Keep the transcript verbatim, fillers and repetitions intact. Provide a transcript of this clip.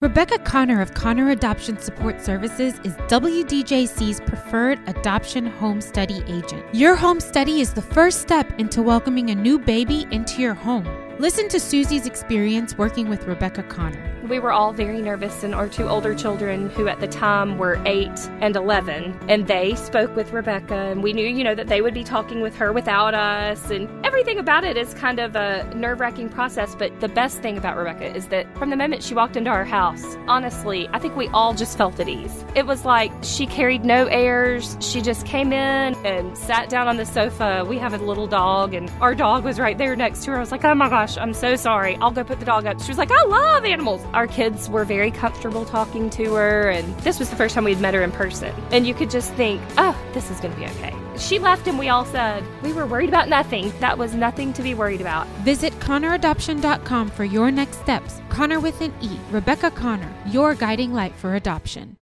Rebecca Connor of Connor Adoption Support Services is W D J C's preferred adoption home study agent. Your home study is the first step into welcoming a new baby into your home. Listen to Susie's experience working with Rebecca Connor. We were all very nervous, and our two older children, who at the time were eight and eleven, and they spoke with Rebecca, and we knew, you know, that they would be talking with her without us, and everything about it is kind of a nerve-wracking process. But the best thing about Rebecca is that from the moment she walked into our house, honestly, I think we all just felt at ease. It was like she carried no airs. She just came in and sat down on the sofa. We have a little dog, and our dog was right there next to her. I was like, oh my gosh, I'm so sorry. I'll go put the dog up. She was like, I love animals. Our kids were very comfortable talking to her, and this was the first time we'd met her in person. And you could just think, oh, this is going to be okay. She left, and we all said, we were worried about nothing. That was nothing to be worried about. Visit Connor Adoption dot com for your next steps. Connor with an E. Rebecca Connor, your guiding light for adoption.